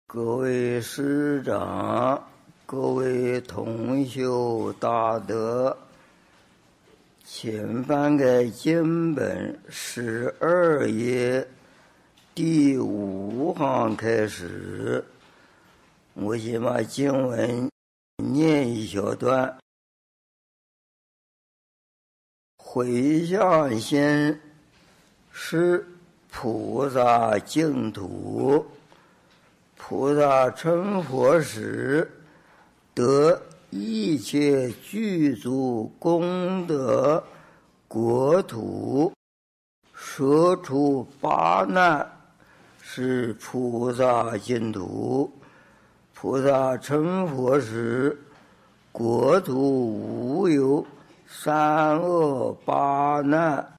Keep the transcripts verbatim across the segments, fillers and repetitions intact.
各位师长，各位同修大德，请翻开经本十二页第五行开始，我先把经文念一小段。回向心是菩萨净土，菩萨成佛时，得一切具足功德国土，舍除八难，是菩萨净土。菩萨成佛时，国土无有三恶八难。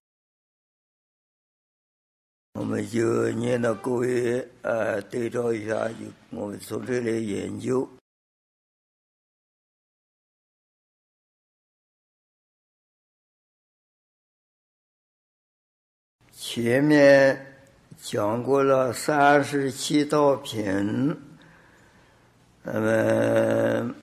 我们就念到各位呃对照一下，就我们从这里研究。前面讲过了三十七道品，那么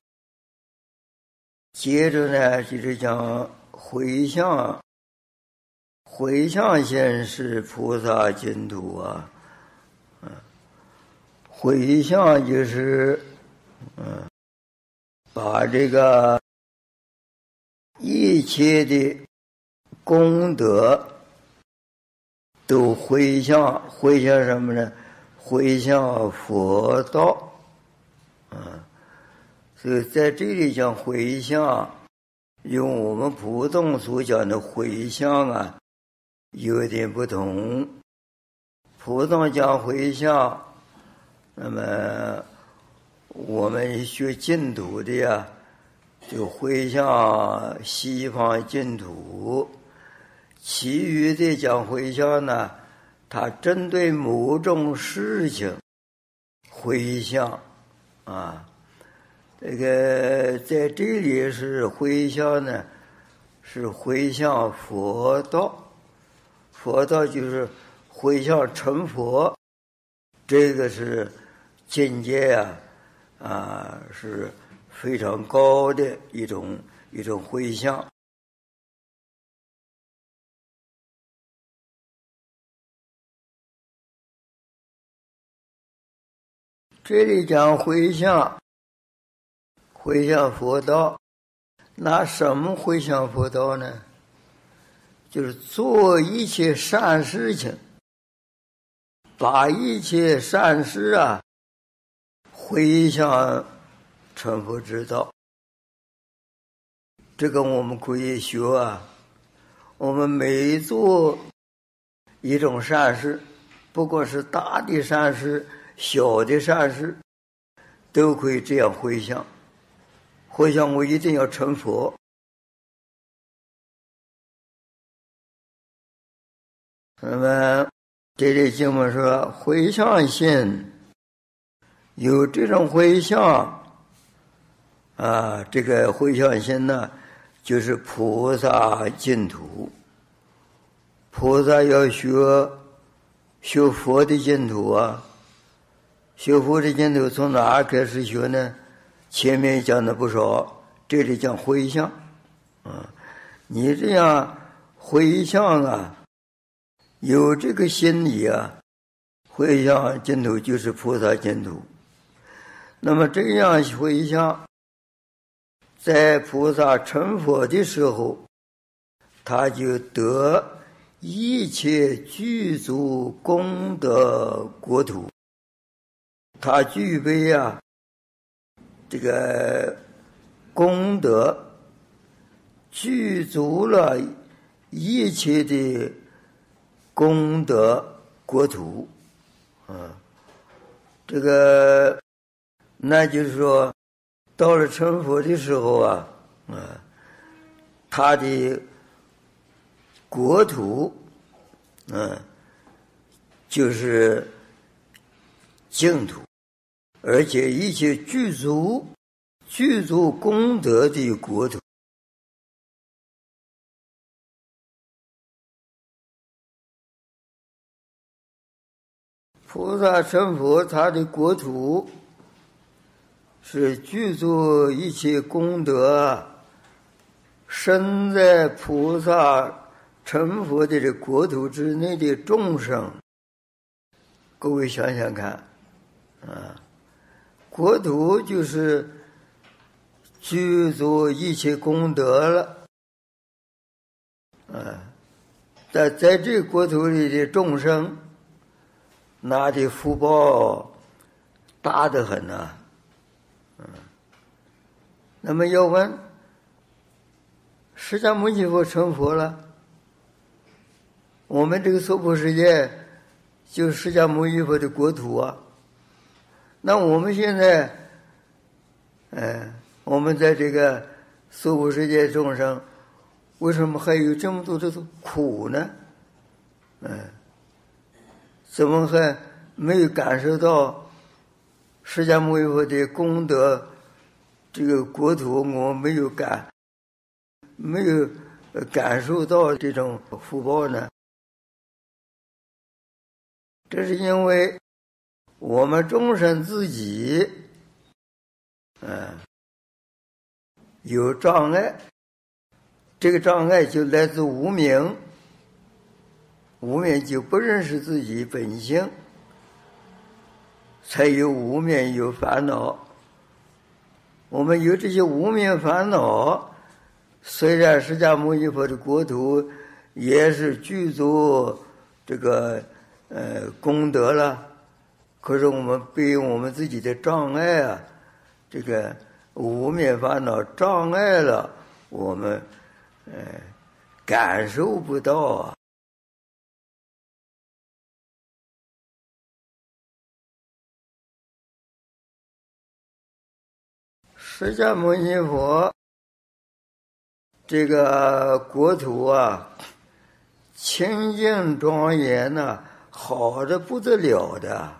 接着呢就是讲回向。回向心是菩萨净土啊，嗯，回向就是嗯，把这个一切的功德都回向，回向什么呢？回向佛道，嗯，所以在这里讲回向，用我们普通所讲的回向啊有点不同。普通讲回向，那么我们学净土的呀，就回向西方净土。其余的讲回向呢，它针对某种事情回向啊。这个在这里是回向呢，是回向佛道。佛道就是回向成佛，这个是境界啊，啊是非常高的一种一种回向。这里讲回向，回向佛道，拿什么回向佛道呢？就是做一切善事情，把一切善事啊回向成佛之道。这个我们可以学啊，我们每做一种善事，不管是大的善事小的善事，都可以这样回向。回向我一定要成佛。那么这里经文说回向心，有这种回向啊，这个回向心呢就是菩萨净土。菩萨要学学佛的净土啊，学佛的净土从哪开始学呢？前面讲的不少，这里讲回向啊，你这样回向啊，有这个心理啊，回向净土就是菩萨净土。那么这样回向，在菩萨成佛的时候，他就得一切具足功德国土。他具备啊这个功德，具足了一切的功德国土，啊，这个那就是说，到了成佛的时候啊，啊，他的国土，嗯，就是净土，而且一切具足具足功德的国土。 菩萨成佛，他的国土是具足一切功德，身在菩萨成佛的这国土之内的众生。各位想想看，啊，国土就是具足一切功德了，啊，在在这国土里的众生，那的福报大得很呐，嗯。那么要问，释迦牟尼佛成佛了，我们这个娑婆世界就是释迦牟尼佛的国土啊。那我们现在，哎，我们在这个娑婆世界众生，为什么还有这么多的苦呢？嗯。怎么还没有感受到释迦牟尼佛的功德？这个国土我没有感，没有感受到这种福报呢？这是因为我们众生自己，嗯，有障碍。这个障碍就来自无明。无明就不认识自己本性，才有无明有烦恼。我们有这些无明烦恼，虽然释迦牟尼佛的国土也是具足这个呃功德了，可是我们被我们自己的障碍啊，这个无明烦恼障碍了，我们呃感受不到啊。释迦牟尼佛这个国土啊，清净庄严呐、啊，好的不得了的。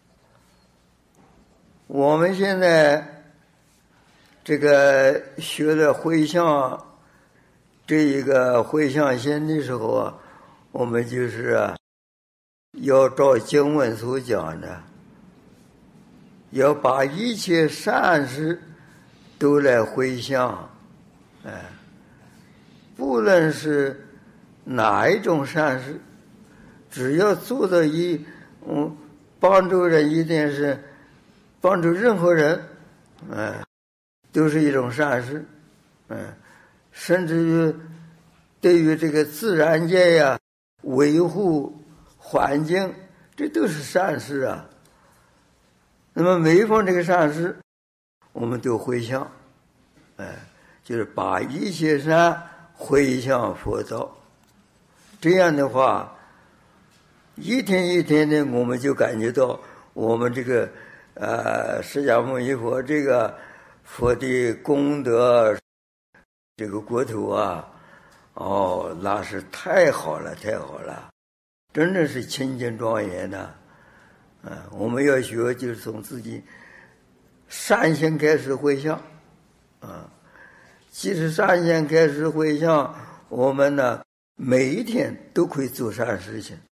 我们现在这个学了回向这一个回向心的时候啊，我们就是啊，要照经文所讲的，要把一切善事都来回向，哎，不论是哪一种善事，只要做到一，嗯，帮助人一定是帮助任何人，哎，都是一种善事，嗯，甚至于对于这个自然界呀，维护环境，这都是善事啊。那么每一方这个善事，我们都回向，哎，就是把一切善回向佛道。这样的话，一天一天的，我们就感觉到我们这个呃释迦牟尼佛这个佛的功德，这个国土啊，哦，那是太好了，太好了，真的是清净庄严的。啊，我们要学，就是从自己善行开始回向，啊，即使善行开始回向，我们呢每一天都可以做善事情。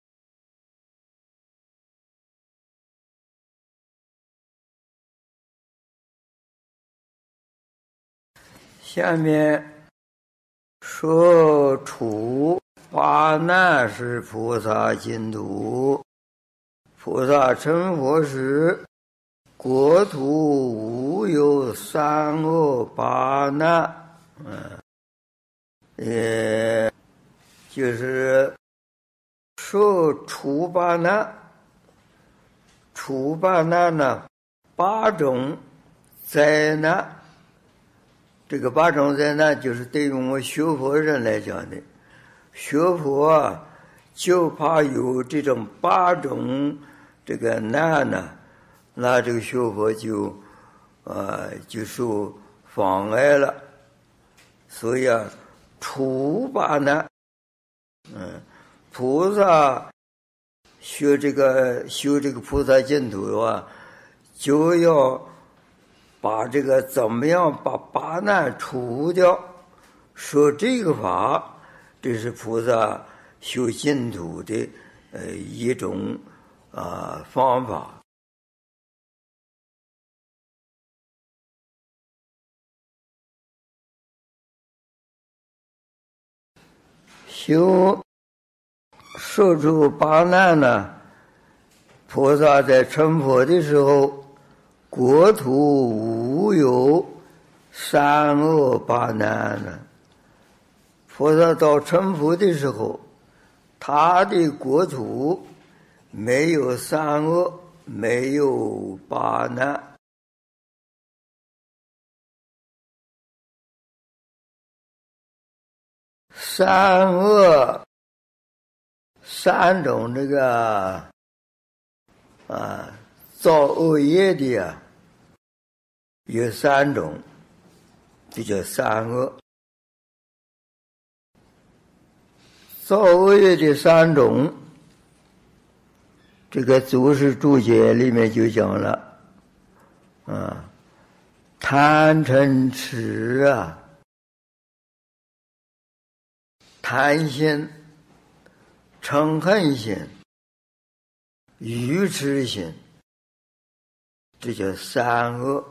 下面说处八难是菩萨净土，菩萨成佛时，国土无有三恶八难，嗯，也就是说除八难。除八难呢，八种灾难。这个八种灾难就是对于我们学佛人来讲的，学佛啊，就怕有这种八种这个难呢，那这个学佛就呃就受妨碍了。所以啊，除八难，嗯，菩萨学这个修这个菩萨净土的话，就要把这个怎么样把八难除掉。说这个法，这是菩萨修净土的呃一种啊方法。修受诸八难呢，菩萨在成佛的时候，国土无有三恶八难呢。菩萨到成佛的时候，他的国土没有三恶，没有八难。三恶三种这个啊造恶业的啊有三种，这叫三恶。造恶业的三种，这个祖师注解里面就讲了啊，贪嗔痴啊，贪心、嗔恨心、愚痴心，这叫三恶。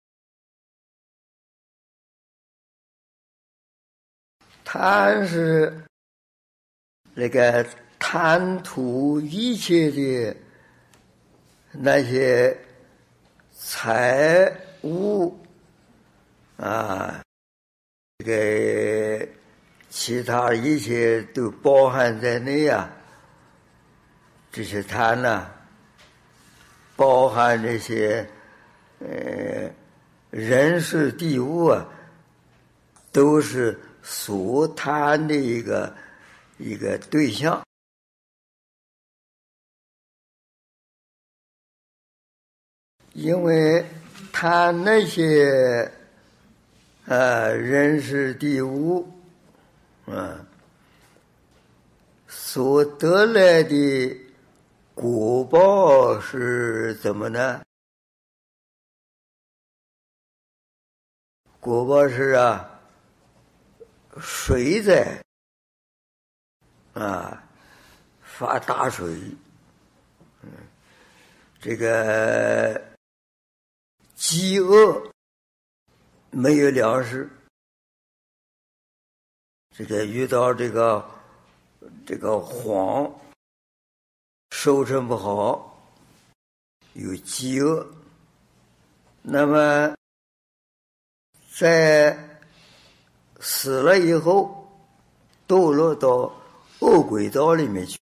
贪是那个贪图一切的那些财物啊，这个其他一切都包含在内啊，这些贪呢、啊，包含这些呃人事地物啊，都是所贪的一个一个对象。因为贪那些呃人事地物啊，所得来的果报是怎么呢？果报是啊，水灾啊，发大水，嗯，这个饥饿，没有粮食。这个遇到这个这个荒，收成不好，有饥饿，那么在死了以后，堕落到恶鬼道里面去。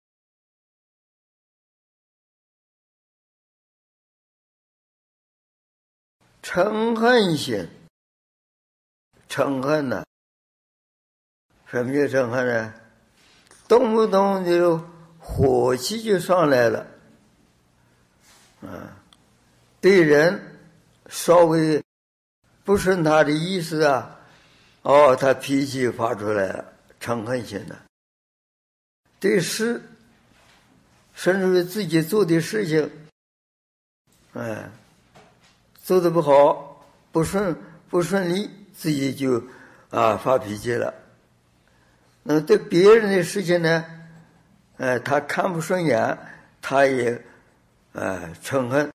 嗔恨心，嗔恨呢？什么叫嗔恨呢？动不动就火气就上来了，啊，对人稍微不顺他的意思啊，哦，他脾气发出来了，嗔恨心的。对事，甚至于自己做的事情，哎，做的不好，不顺不顺利，自己就啊发脾气了。那么对别人的事情呢，呃，他看不顺眼，他也呃嗔恨，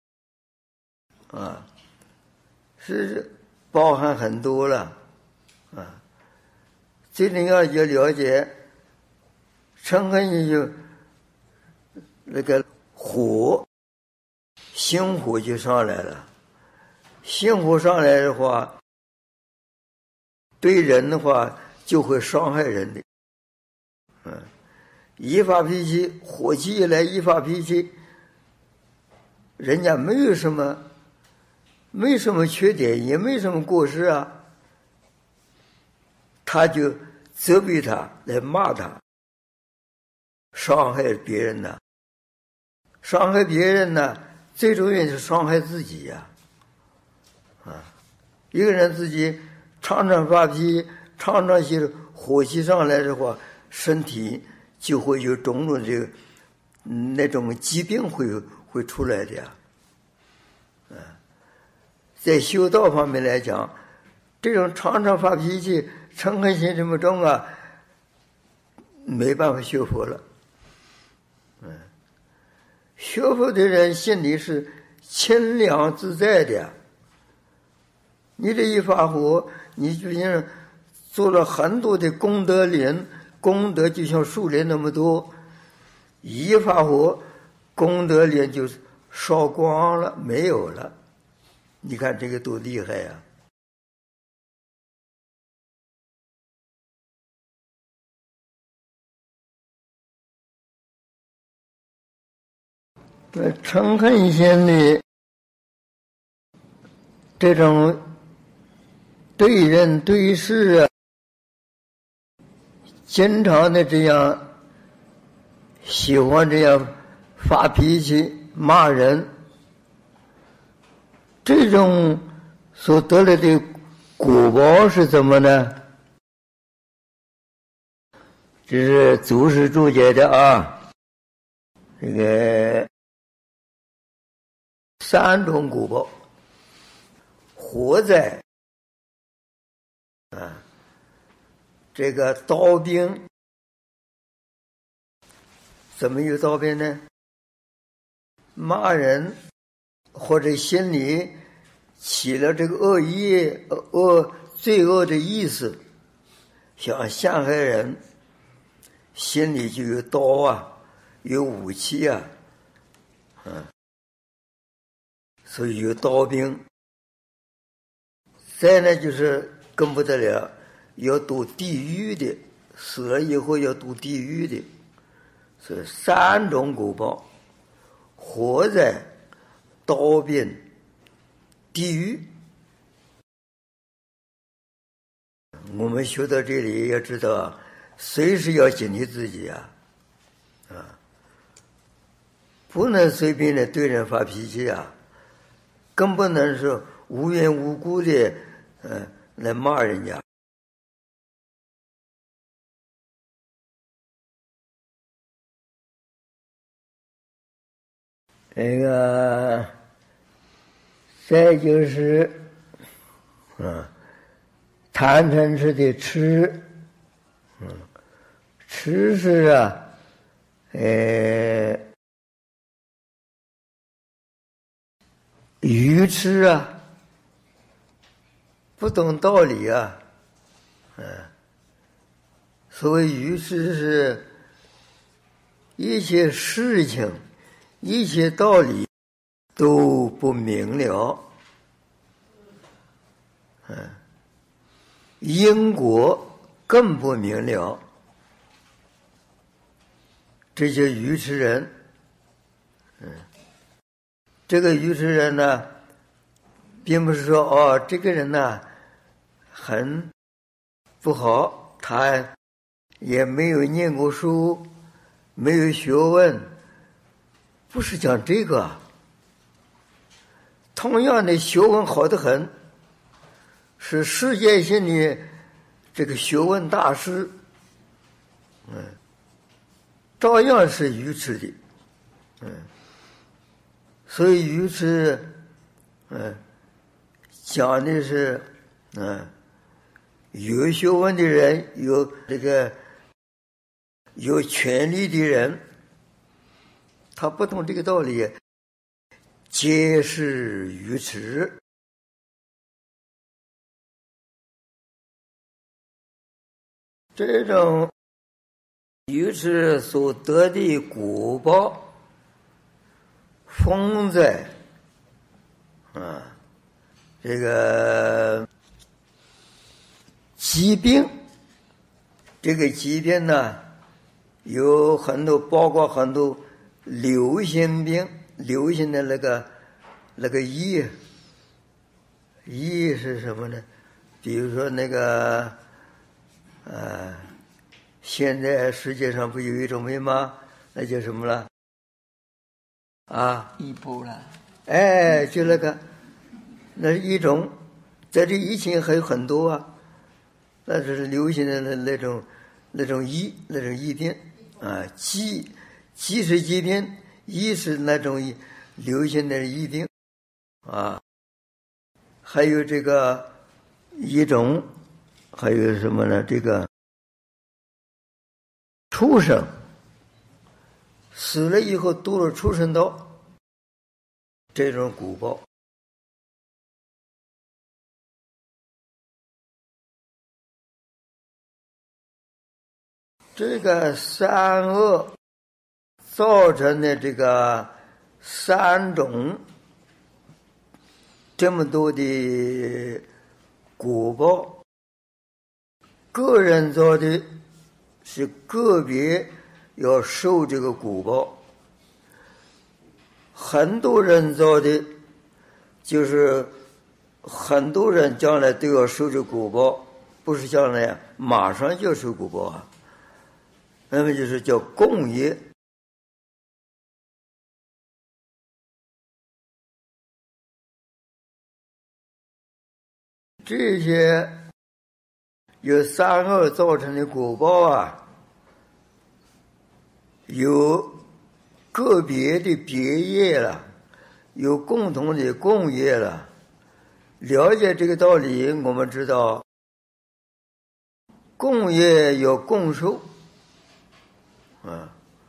啊，是包含很多了，啊，最重要就了解嗔恨也就那个火，心火就上来了。心火上来的话，对人的话就会伤害人的。嗯，一发脾气，火气一来一发脾气，人家没有什么没什么缺点，也没什么过失啊，他就责备他，来骂他，伤害别人呢。伤害别人呢，最重要是伤害自己呀、啊。啊，一个人自己常常发脾气，常常是火气上来的话，身体就会有种种这个那种疾病会会出来的呀。啊，在修道方面来讲，这种常常发脾气、嗔恨心这么重啊，没办法修佛了。嗯， 学佛的人心里是清凉自在的。你这一发火，你就像做了很多的功德林，功德就像树林那么多，一发火，功德林就烧光了，没有了。你看这个多厉害呀！那嗔恨心的这种对人对事啊，经常的这样喜欢这样发脾气骂人，这种所得来的果报是怎么呢？这是祖师注解的啊，这个三种果报：火灾啊，这个刀兵。怎么有刀兵呢？骂人或者心里起了这个恶意、恶罪恶的意思，想陷害人，心里就有刀啊，有武器啊，嗯，所以有刀兵。再呢，就是更不得了，要堕地狱的，死了以后要堕地狱的。是三种果报：火灾、刀兵、地狱。我们学到这里要知道，随时要警惕自己啊，啊，不能随便的对人发脾气啊，更不能是无缘无故的，嗯、呃，来骂人家。那个，再就是，啊，贪嗔痴的痴，嗯，痴是啊，呃，愚痴啊，不懂道理啊，嗯，所谓愚痴是一切事情。一切道理都不明了，嗯，因果更不明了，这些愚痴人，嗯，这个愚痴人呢，并不是说哦，这个人呢很不好，他也没有念过书，没有学问。不是讲这个，同样的学问好得很，是世界性的这个学问大师，嗯，照样是愚痴的，嗯，所以愚痴，嗯，讲的是，嗯，有学问的人，有这个有权力的人。他不懂这个道理，皆是愚痴。这种愚痴所得的果报，风灾啊，这个疾病，这个疾病呢，有很多，包括很多。流行病，流行的那个那个疫，疫是什么呢？比如说那个，呃，现在世界上不有一种病吗？那叫什么了？啊， 伊波拉。 哎，就那个，那是一种，在这疫情还有很多啊，那是流行的那那种那种疫那种疫病啊，疾。疾是疾病，疫是那种流行的疫病，啊，还有这个一种，还有什么呢？这个畜生死了以后堕入畜生道，这种果报。这个三恶造成的这个三种这么多的果报，个人造的是个别要受这个果报，很多人造的就是很多人将来都要受这果报，不是将来马上就受果报啊。那么就是叫共业。这些由三恶造成的果报啊，有个别的别业了，有共同的共业了。了解这个道理，我们知道共业有共受啊。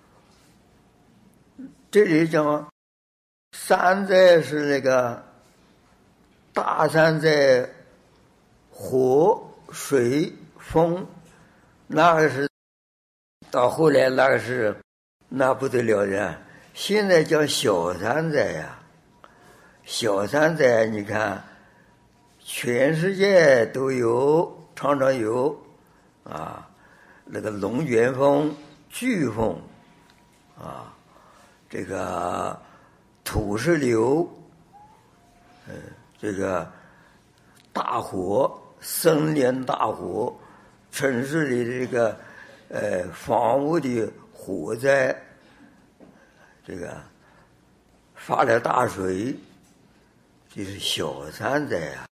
这里讲三灾是那个大三灾，火、水、风，那个是到后来那个是那不得了的。现在叫小三灾呀，小三灾你看全世界都有，常常有啊，那个龙卷风、飓风啊，这个土石流，嗯，这个大火、森林大火，城市里这个呃房屋的火灾，这个发了大水，这是小三灾啊。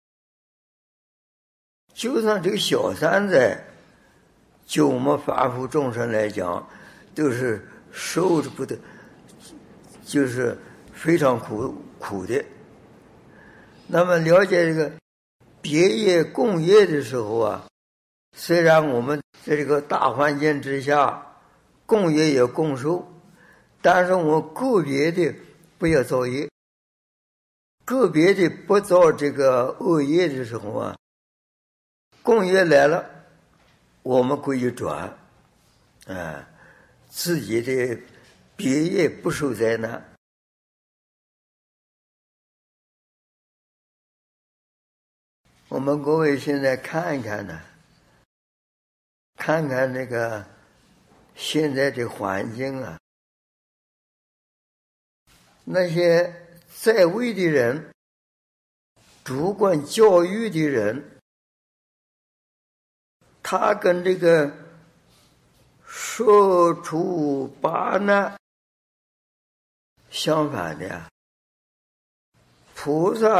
就算这个小三灾，就我们凡夫众生来讲，都是受着不得，就是非常苦苦的。那么了解这个别业共业的时候啊，虽然我们在这个大环境之下共业也共受，但是我们个别的不要造业，个别的不造这个恶业的时候啊，共业来了，我们可以转，啊，自己的别业不受灾难。我们各位现在看一看呢，看看那个现在的环境啊，那些在位的人、主管教育的人，他跟这个说出八难相反的呀。菩萨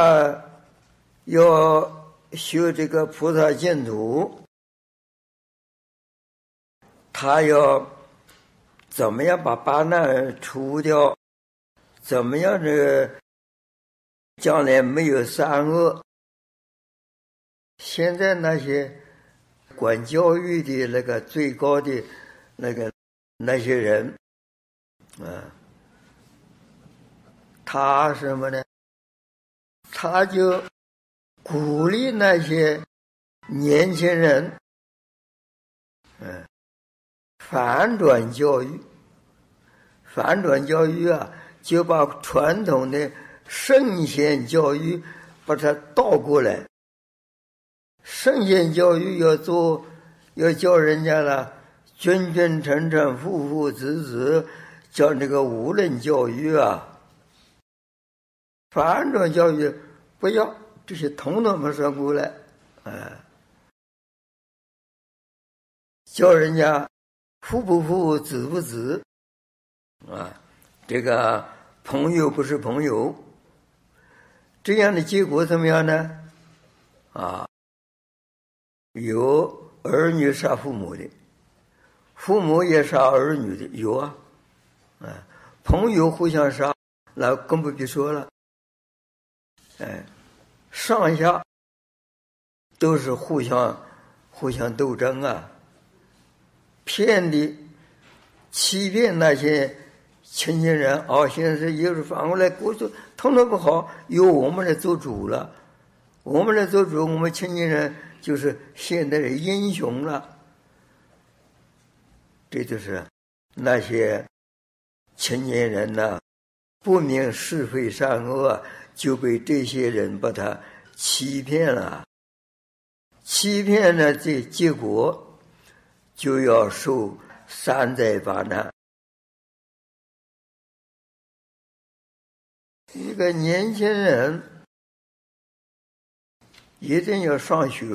要修这个菩萨净土，他要怎么样把八难除掉，怎么样的将来没有三恶。现在那些管教育的那个最高的那个那些人啊，他什么呢？他就鼓励那些年轻人，嗯，反转教育。反转教育啊，就把传统的圣贤教育把它倒过来。圣贤教育要做，要教人家了君君臣臣父父子子，叫这个无论教育啊。反转教育不要，这些统统把说过来，哎，教人家父不父子不子啊，这个朋友不是朋友，这样的结果怎么样呢？啊，有儿女杀父母的，父母也杀儿女的，有啊，啊，朋友互相杀，那更不必说了，哎，上下都是互相互相斗争啊，骗的欺骗那些亲近人啊，现在是又是反过来，过去统统不好，由我们来做主了。我们来做主，我们亲近人就是现代的英雄了。这就是那些亲近人呢，不明是非善恶，就被这些人把他欺骗了。欺骗了这结果，就要受三灾八难。一个年轻人一定要上学，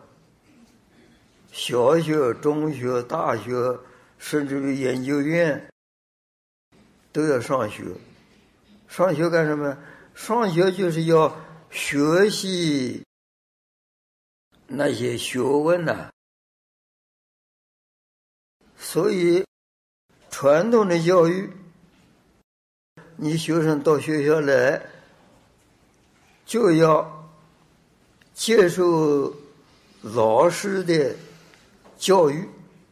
小学、中学、大学，甚至于研究院都要上学。上学干什么？上学就是要学习那些学问呐、啊。所以传统的教育，你学生到学校来就要接受老师的教育。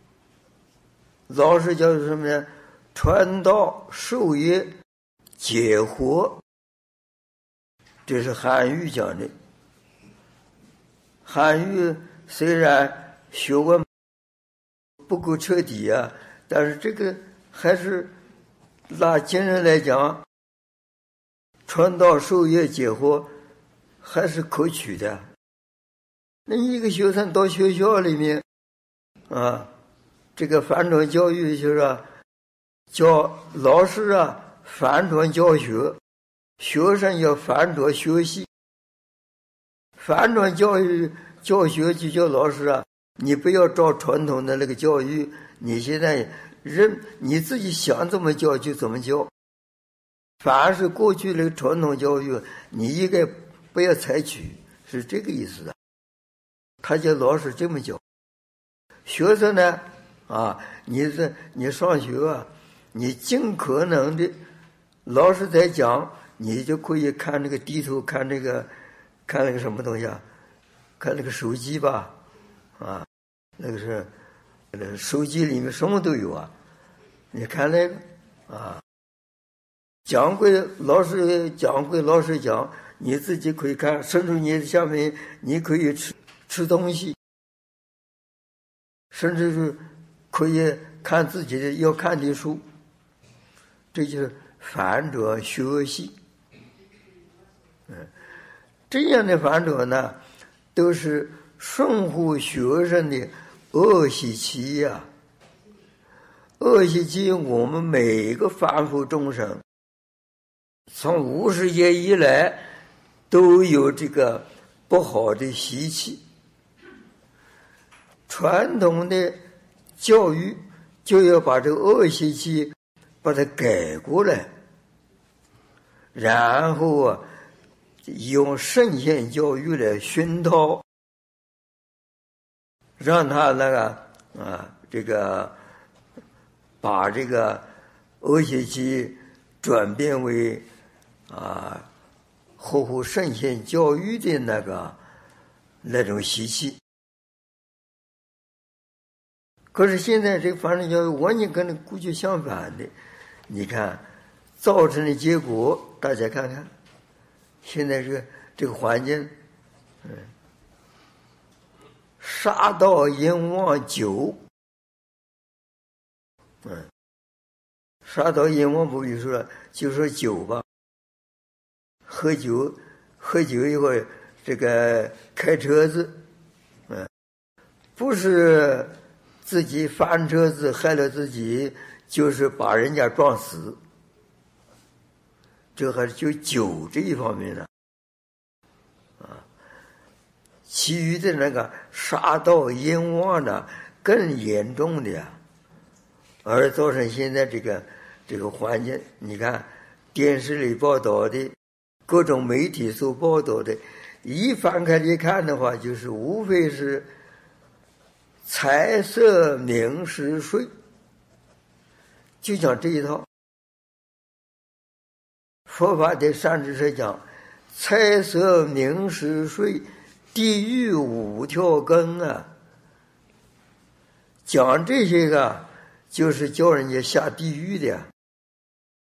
老师教育什么呢？传道授业解惑，这是汉语讲的。汉语虽然学问不够彻底啊，但是这个还是拿今人来讲，传道授业解惑还是可取的。那一个学生到学校里面啊，这个反转教育就是啊，教老师啊反转教学，学生要反转学习。反转教育教学就叫老师啊，你不要照传统的那个教育，你现在人你自己想怎么教就怎么教。凡是过去的传统教育，你应该不要采取，是这个意思的。他叫老师这么教，学生呢啊，你是你上学啊，你尽可能的，老师在讲，你就可以看那个低头看那个看那个什么东西啊，看那个手机吧，啊，那个是那个手机里面什么都有啊，你看那个啊，讲归老师讲归老师讲，你自己可以看，甚至你下面你可以吃吃东西，甚至是可以看自己的要看的书，这就是反转学习。嗯，这样的反转呢，都是顺乎学生的恶习气呀、啊。恶习气，我们每一个凡夫众生，从无始劫以来都有这个不好的习气。传统的教育就要把这个恶习气把它改过来，然后啊，用圣贤教育来熏陶，让他那个啊，这个把这个恶习气转变为啊，合乎圣贤教育的那个那种习气。可是现在这个反转教育完全跟那过去相反的，你看造成的结果，大家看看，现在这个这个环境，嗯，杀盗淫妄酒，嗯，杀盗淫妄不必说，就说酒吧，喝酒，喝酒以后这个开车子，嗯，不是自己翻车子害了自己，就是把人家撞死，这还是就酒这一方面的啊。其余的那个杀盗淫妄呢，更严重的呀，而造成现在这个这个环境。你看电视里报道的，各种媒体所报道的，一翻开一看的话，就是无非是财色名食睡，就讲这一套。佛法的善知识讲，财色名食睡，地狱五条根啊。讲这些个，就是叫人家下地狱的。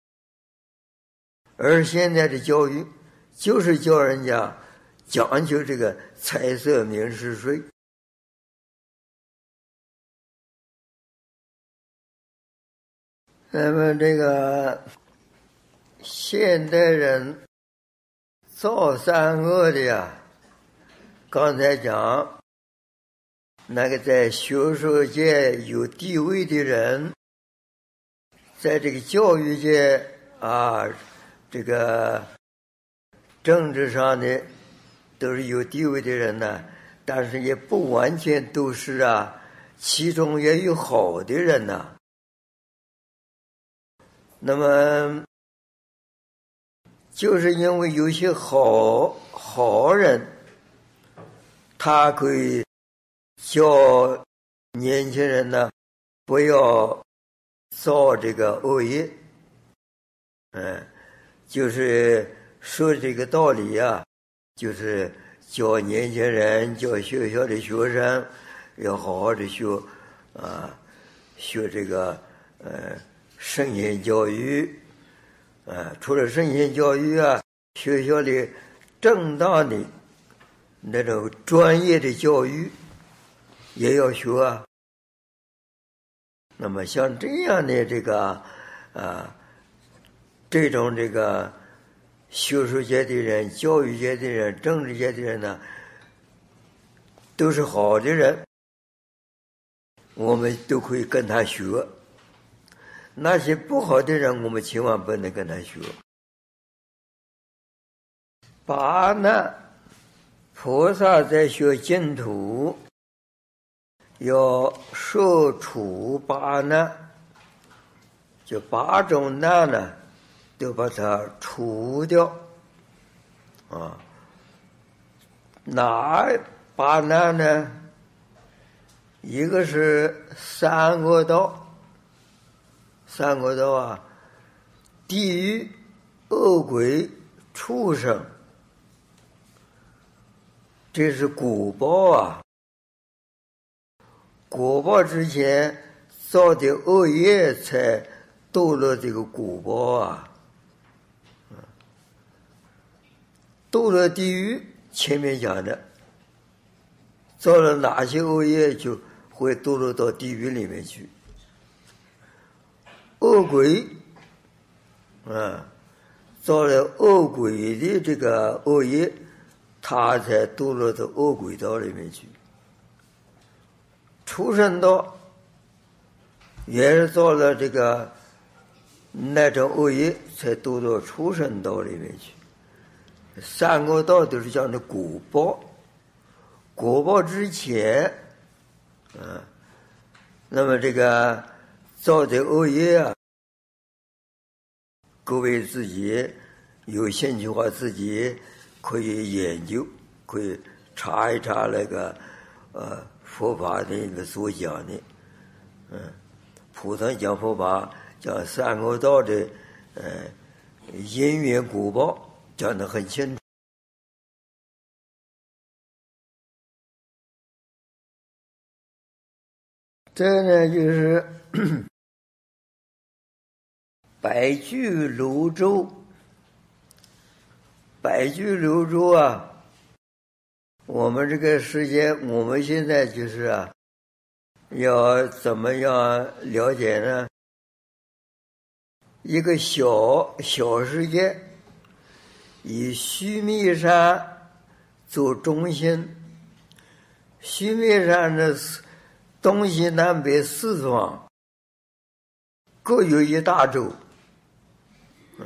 而现在的教育就是叫人家讲究这个财色名食睡。那么这个现代人造三恶的呀，刚才讲那个在学术界有地位的人，在这个教育界啊，这个政治上的都是有地位的人呢，但是也不完全都是啊，其中也有好的人呐。那么就是因为有些好好人，他可以叫年轻人呢不要造这个恶业，嗯，就是说这个道理啊，就是教年轻人，教学校的学生要好好的学啊，学这个呃圣贤教育。啊，除了圣贤教育啊，学校里正当的那种专业的教育也要学啊。那么像这样的这个啊，这种这个学术界的人、教育界的人、政治界的人呢，都是好的人，我们都可以跟他学。那些不好的人，我们千万不能跟他学。八难，菩萨在学净土，要受除八难，就八种难呢，都把它除掉。啊，哪八难呢？一个是三恶道。三恶道啊，地狱、恶鬼、畜生，这是果报啊。果报之前造的恶业才堕落这个果报啊。堕落地狱，前面讲的，造了哪些恶业就会堕落到地狱里面去。恶鬼，啊，造了恶鬼的这个恶业，他才堕落到恶鬼道里面去。畜生道也是造了这个那种恶业，才堕到畜生道里面去。三恶道都是讲的果报，果报之前，啊，那么这个造的恶业啊，各位自己有兴趣的话，自己可以研究，可以查一查那个呃佛法的那个所讲的，嗯，普通讲佛法讲三恶道的呃因缘果报讲得很清楚。这呢就是百具流周，百具流周啊，我们这个世界，我们现在就是啊，要怎么样了解呢？一个小小世界，以须弥山做中心，须弥山的东西南北四方各有一大洲。嗯，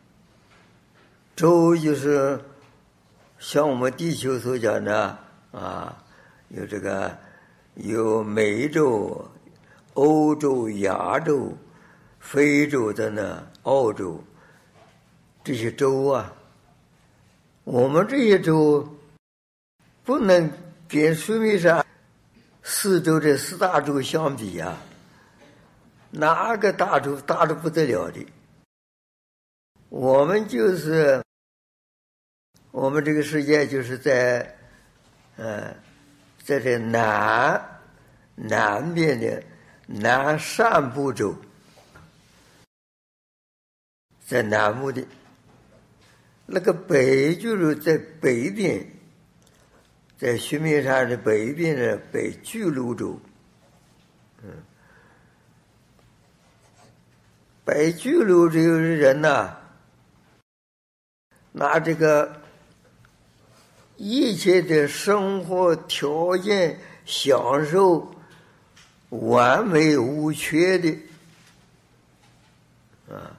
洲就是像我们地球所讲的啊，有这个有美洲、欧洲、亚洲、非洲等等，澳洲这些洲啊，我们这些洲不能跟须弥山四周这四大洲相比啊，哪个大洲大得不得了的。我们就是我们这个世界就是在呃在这南南边的南赡部洲，在南部的那个北就是在北边，在须弥山的北边的北巨鹿州。嗯，北巨鹿州的人呐、啊，拿这个一切的生活条件享受完美无缺的啊。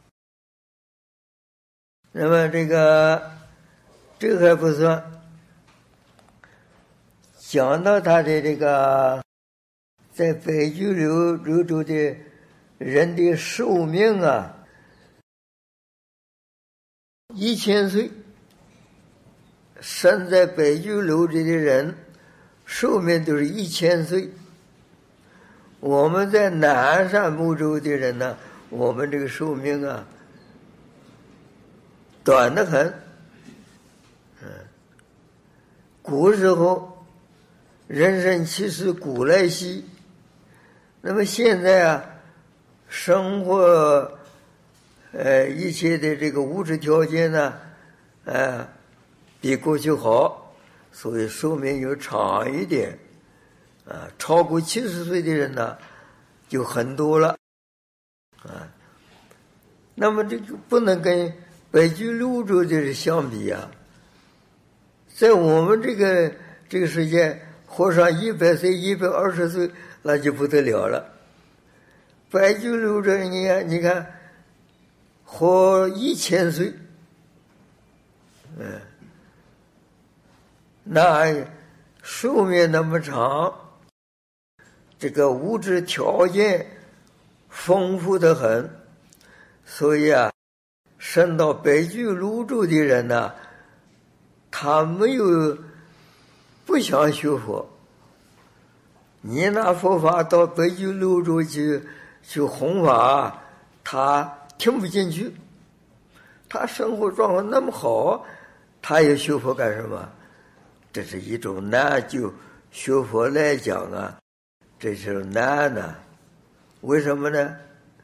那么这个这个还不算，讲到他的这个在北巨鹿州的人的寿命啊，一千岁。生在北巨鹿州的人寿命都是一千岁。我们在南山木州的人呢，我们这个寿命啊短得很。嗯，古时候人生七十古来稀，那么现在啊，生活呃一切的这个物质条件呢，呃比过去好，所以寿命又长一点。啊，超过七十岁的人呢，就很多了。啊，那么这个不能跟北巨鹿州的人相比啊。在我们这个这个世界，活上一百岁、一百二十岁，那就不得了了。北巨鹿州，你看，你看，活一千岁，嗯，那寿命那么长，这个物质条件丰富得很，所以啊，生到北巨鹿州的人呢、啊，他没有不想学佛。你拿佛法到北巨鹿州去去弘法，他听不进去。他生活状况那么好，他也学佛干什么？这是一种难，就学佛来讲啊，这是难的。为什么呢？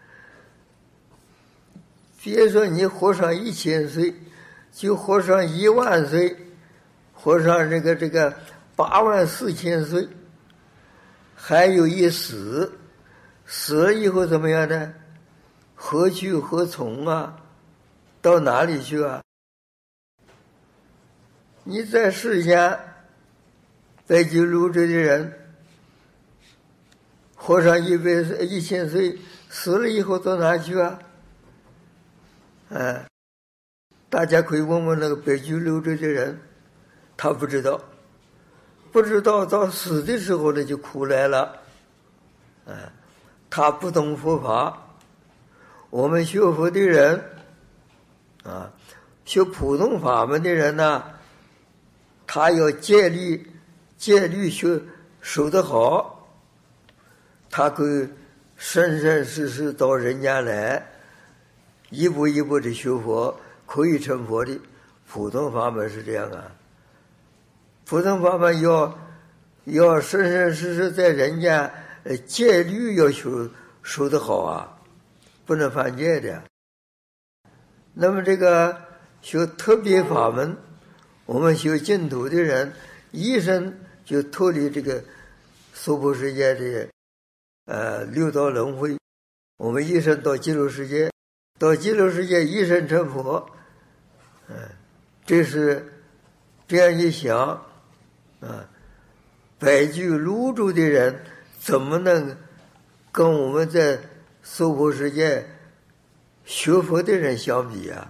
别说你活上一千岁，就活上一万岁，活上这个这个八万四千岁，还有一死，死了以后怎么样呢？何去何从啊？到哪里去啊？你在世间，北巨鹿州的人活上一百岁、一千岁，死了以后到哪去啊？哎，大家可以问问那个北巨鹿州的人，他不知道，不知道到死的时候呢就苦来了。哎，他不懂佛法。我们学佛的人啊，学普通法门的人呢，他要戒律，戒律学守得好，他可以生生世世到人间来，一步一步的学佛，可以成佛的。普通法门是这样啊，普通法门要要生生世世在人间，呃，戒律要守守得好啊，不能犯戒的。那么这个学特别法门，我们学净土的人，一生就脱离这个娑婆世界的呃六道轮回，我们一生到极乐世界，到极乐世界一生成佛。嗯，这是这样一想啊，北巨鹿州的人怎么能跟我们在娑婆世界学佛的人相比啊？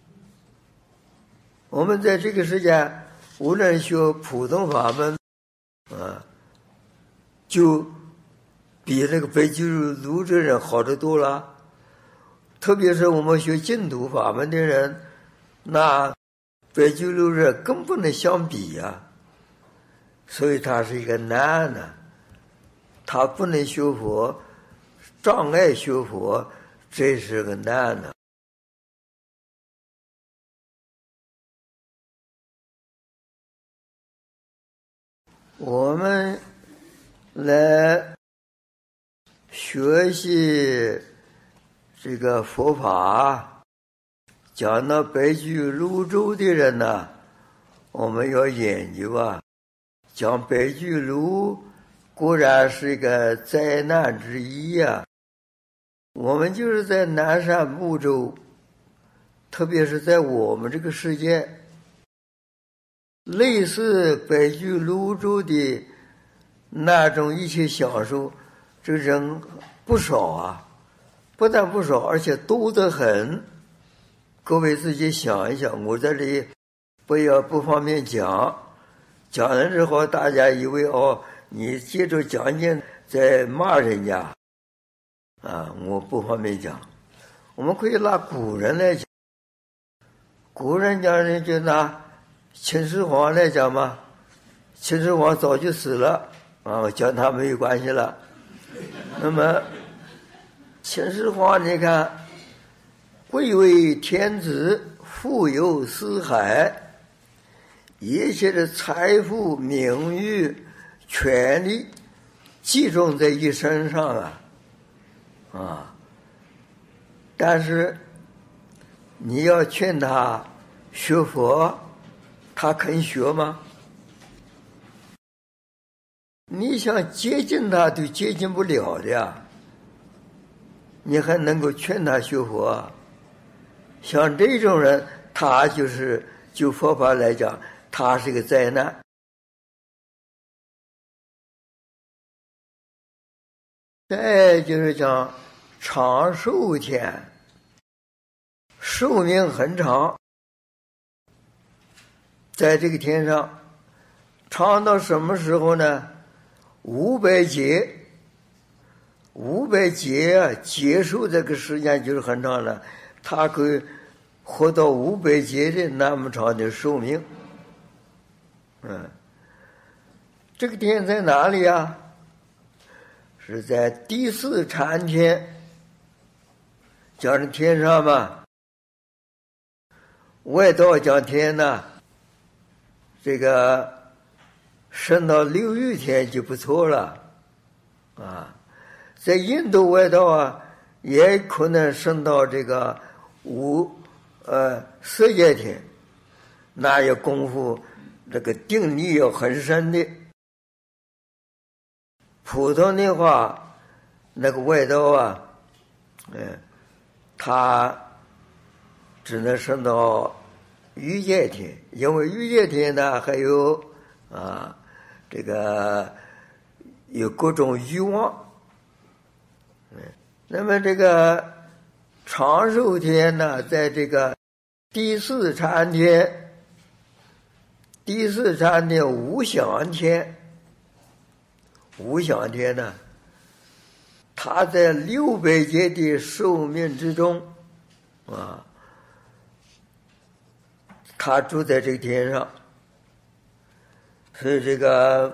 我们在这个世界，无论学普通法门啊，就比那个北巨鹿州人好得多了。特别是我们学净土法门的人，那北巨鹿人更不能相比啊。所以他是一个难呢，他不能学佛，障碍学佛，这是个难呢。我们来学习这个佛法， 讲到白居泸州的人呢、啊，我们要研究啊。讲白居泸固然是一个灾难之一呀、啊，我们就是在南赡部洲，特别是在我们这个世界，类似白居泸州的那种一切享受，这人不少啊，不但不少，而且多得很。各位自己想一想，我在这里不要不方便讲，讲了之后大家以为哦，你接着讲解在骂人家啊，我不方便讲。我们可以拿古人来讲，古人讲人就拿秦始皇来讲嘛，秦始皇早就死了啊，讲他没有关系了。那么秦始皇你看，贵为天子，富有四海，一切的财富、名誉、权力集中在一身上啊啊！但是你要劝他学佛，他肯学吗？你想接近他都接近不了的呀，你还能够劝他学佛？像这种人，他就是就佛法来讲，他是个灾难。再就是讲长寿天，寿命很长，在这个天上长到什么时候呢？五百劫，五百劫啊，劫数这个时间就是很长了，他可以活到五百劫的那么长的寿命。嗯，这个天在哪里啊？是在第四禅天，讲是天上嘛。外道讲天呢、啊，这个升到六欲天就不错了啊。在印度外道啊，也可能升到这个五呃色界天，那要功夫这个定力要很深的。普通的话，那个外道啊，嗯，他只能升到欲界天，因为欲界天呢还有啊这个有各种欲望。嗯，那么这个长寿天呢，在这个第四禅天，第四禅天无想天。无想天呢，他在六百劫的寿命之中啊，他住在这个天上，所以这个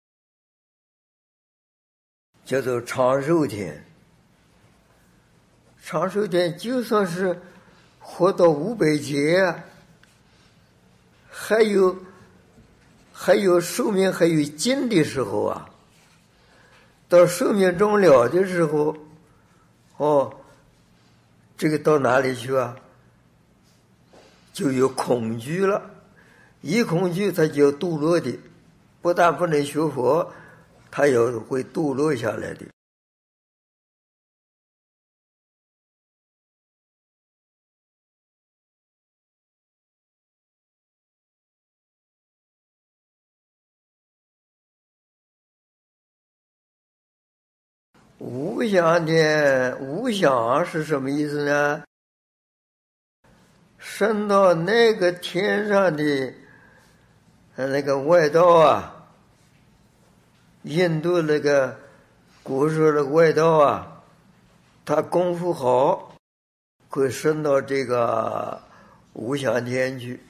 叫做长寿天。长寿天就算是活到五百劫，还有还有寿命还有尽的时候啊。到寿命终了的时候，哦，这个到哪里去啊？就有恐惧了，一恐惧他就堕落的，不但不能学佛，他也会堕落下来的。无想天，无想是什么意思呢？升到那个天上的那个外道啊，印度那个古时候的外道啊，他功夫好，会升到这个无想天去。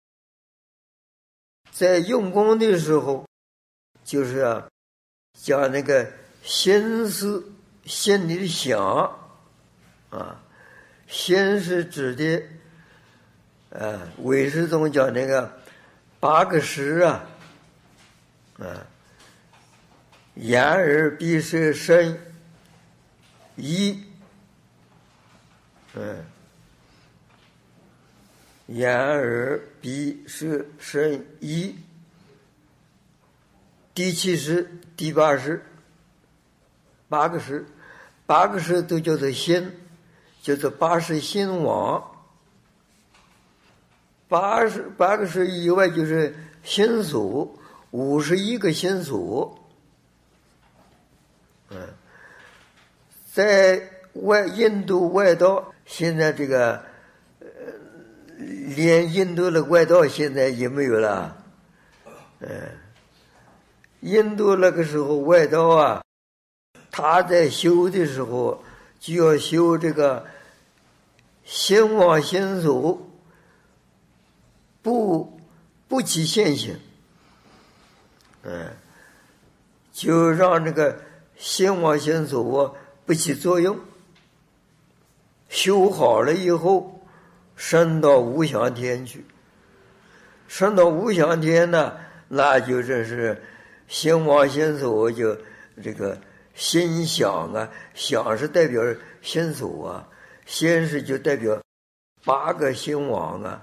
在用功的时候，就是啊，将那个心思心里的想啊，心是指的呃唯识宗讲那个八个识啊，啊，眼耳鼻舌身意，嗯， 眼耳鼻舌身意，第七识、第八识，八个识，八个识都叫做心，叫做八识心王。八十八个识以外就是心所，五十一个心所。嗯，在外印度外道，现在这个呃，连印度的外道现在也没有了。嗯，印度那个时候外道啊，他在修的时候就要修这个心王心所，不不起现行。嗯，就让这个心王心所不起作用，修好了以后升到无想天去。升到无想天呢，那就真是心王心所，就这个心想啊，想是代表心所啊，心是就代表八个心王啊。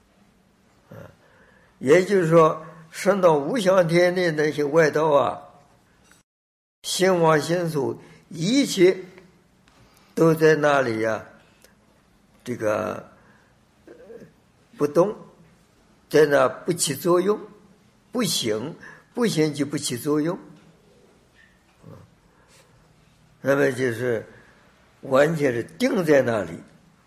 也就是说升到无想天的那些外道啊，心王心所一切都在那里呀、啊，这个不动，在那不起作用，不行，不行就不起作用。那么就是完全是定在那里，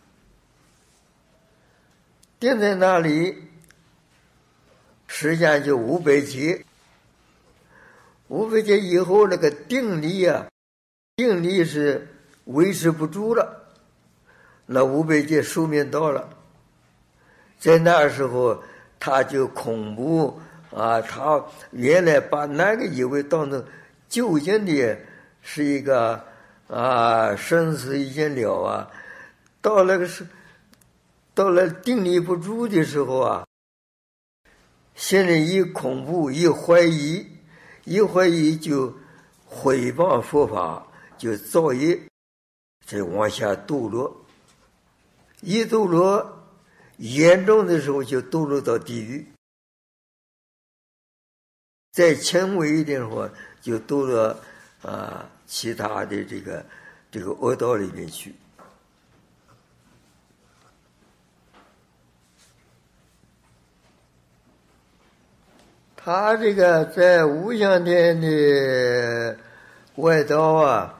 定在那里，时间就五百劫。五百劫以后，那个定力啊，定力是维持不住了，那五百劫寿命到了，在那时候他就恐怖啊！他原来把那个以为当成究竟的是一个啊生死已经了啊，到那个是到了定力不住的时候啊，心里一恐怖，一怀疑，一怀疑就毁谤佛法，就造业，再往下堕落。一堕落严重的时候就堕落到地狱，再轻微一点的话就堕落啊其他的这个这个恶道里面去。他这个在无想天的外道啊，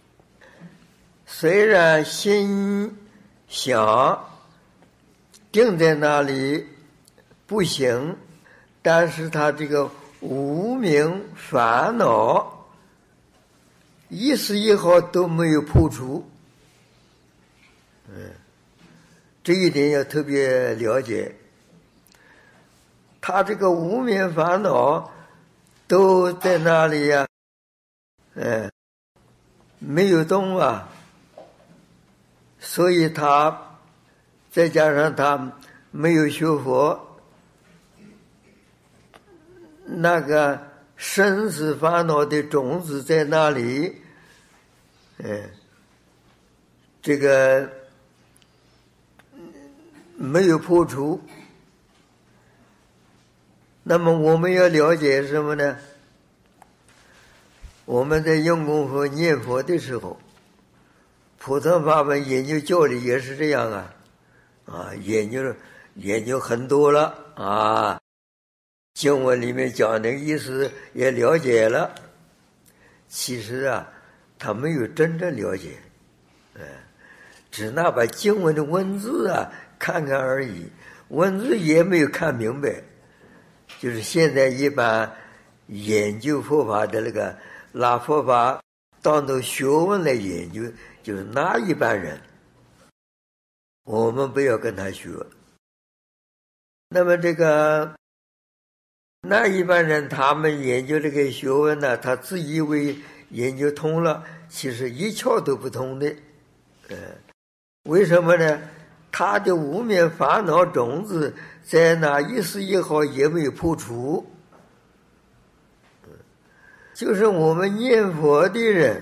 虽然心想定在那里不行，但是他这个无明烦恼一丝一毫都没有破除。嗯，这一点要特别了解。他这个无明烦恼都在那里呀、啊，嗯，没有动啊，所以他再加上他没有学佛，那个生死烦恼的种子在那里，嗯，这个没有破除。那么我们要了解什么呢？我们在用功夫念佛的时候，普通法门研究教理也是这样啊，啊，研究研究很多了啊，经文里面讲的意思也了解了，其实啊，他没有真正了解，嗯，只拿把经文的文字啊看看而已，文字也没有看明白。就是现在一般研究佛法的那个拿佛法当做学问来研究，就是那一般人，我们不要跟他学。那么这个那一般人他们研究这个学问呢，他自以为研究通了，其实一窍都不通的。嗯，为什么呢？他的无明烦恼种子在那一丝一毫也没有破除。就是我们念佛的人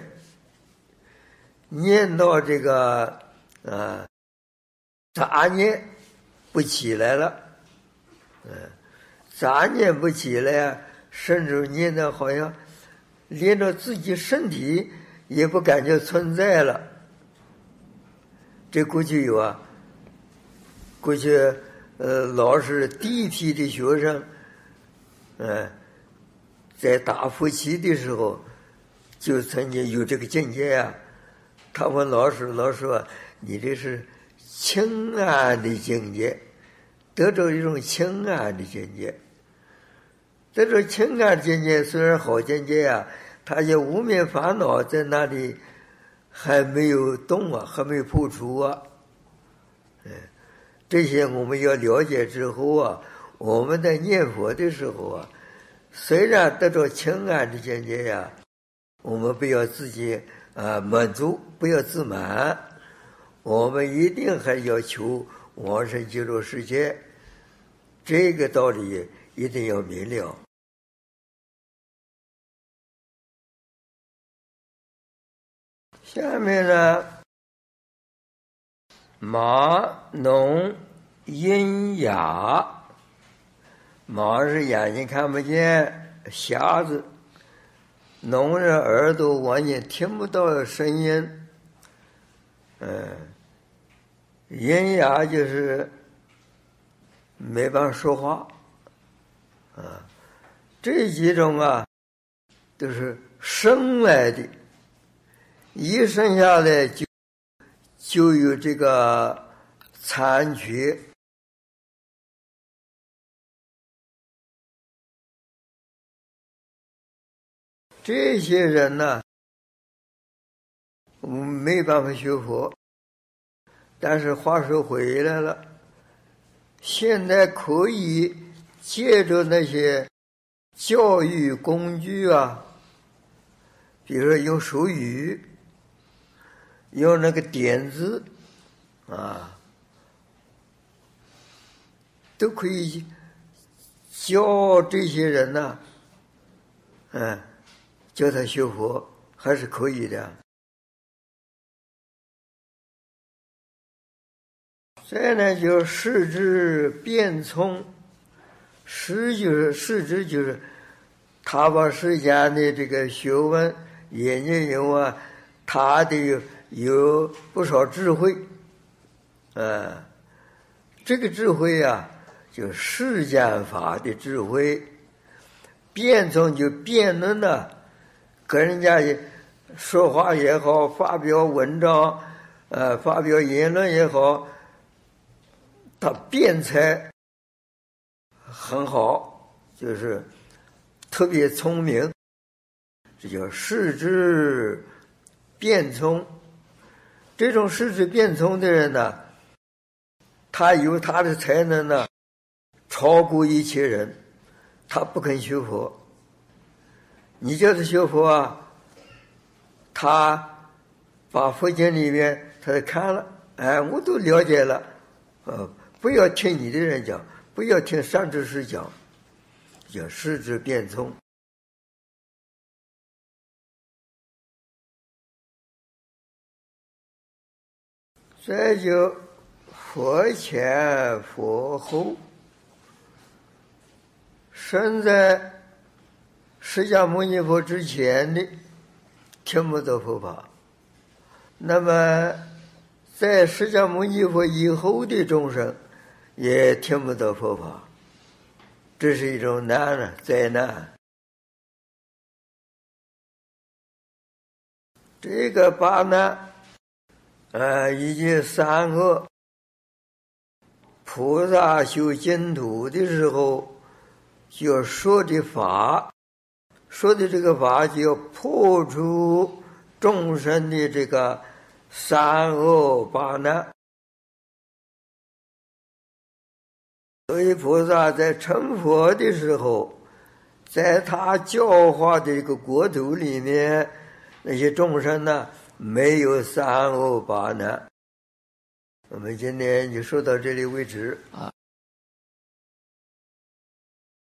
念到这个啊杂念， 不起来了，嗯，杂念不起来，甚至念的好像连着自己身体也不感觉存在了。这过去有啊，过去呃老师第一批的学生，嗯，在大夫期的时候就曾经有这个境界呀、啊。他问老师，老师说你这是清安的境界，得着一种清安的境界。这种清安境界虽然好境界啊，他也无名烦恼在那里还没有动啊，还没有破除啊。嗯，这些我们要了解之后啊，我们在念佛的时候啊，虽然得着清安的境界呀、啊，我们不要自己啊满足，不要自满，我们一定还要求往生极乐世界，这个道理一定要明了。下面呢，盲聋喑哑，盲是眼睛看不见，瞎子；聋是耳朵完全听不到声音，嗯，喑哑就是没办法说话，啊，这几种啊都是生来的。一生下来就就有这个残缺，这些人呢，我们没办法学佛。但是话说回来了，现在可以借着那些教育工具啊，比如说用手语，用那个点字啊，都可以教这些人呢、啊，嗯，教他学佛还是可以的。再呢，就视之变聪，视就是视之就是他把世间的这个学问研究有啊，他的有有不少智慧，啊，这个智慧啊，就世间法的智慧。辩聪就辩论呢，跟人家说话也好，发表文章，呃，发表言论也好，他辩才很好，就是特别聪明，这叫视之辩聪。这种视之辩聪的人呢，他有他的才能呢，超过一切人。他不肯学佛，你叫他学佛啊，他把佛经里面他看了，哎，我都了解了，呃，不要听你的人讲，不要听善知识讲，叫视之辩聪。再就佛前佛后，生在释迦牟尼佛之前的听不到佛法，那么在释迦牟尼佛以后的众生也听不到佛法，这是一种难啊，灾难。这个八难呃，以及三恶，菩萨修净土的时候就说的法，说的这个法就要破除众生的这个三恶八难。所以菩萨在成佛的时候，在他教化的这个国土里面，那些众生呢，没有三恶八难。我们今天就说到这里为止啊。